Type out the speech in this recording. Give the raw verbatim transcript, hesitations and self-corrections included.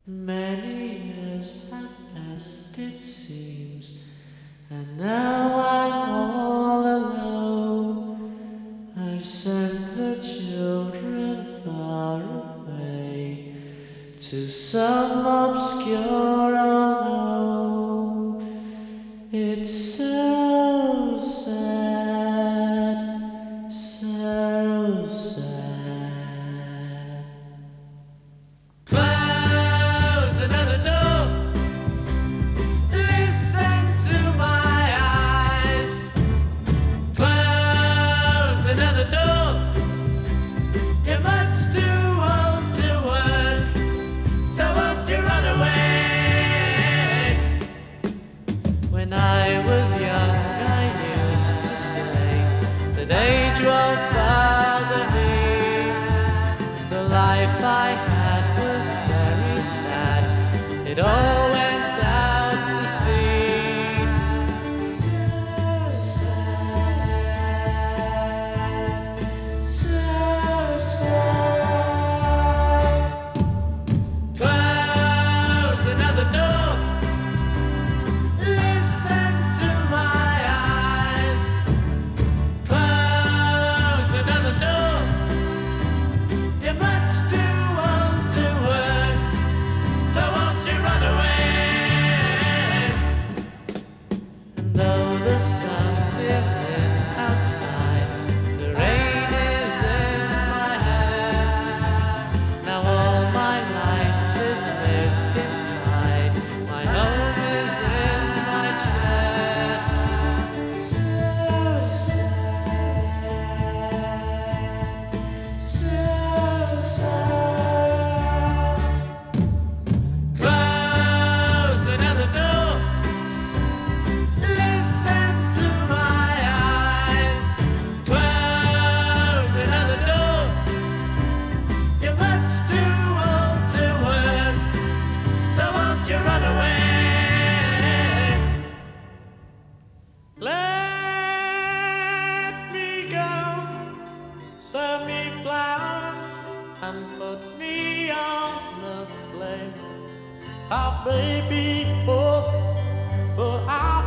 Many years have passed, it seems, and now I'm all alone. I've sent the children far away to some obscure unknown. It's so sad, so sad. Close another door. Listen to my eyes. Close another door. You're much too old to work, so won't you run away? When I was young, I used to say that age won't bother me. The life I had was very sad. It all went out to sea. So sad, so sad. Close another door. Listen to my eyes. Close another door. You're much too old to work, so won't you run away? And though the sun isn't outside, the rain is in my head. Now all my life is lived inside. My home is in my chair. So sad, so sad. Close another door. Listen to my eyes. Close another door. You're much too old to work, so won't you run away? Let me go. Serve me flowers and put me on the plate. Our baby boy, but I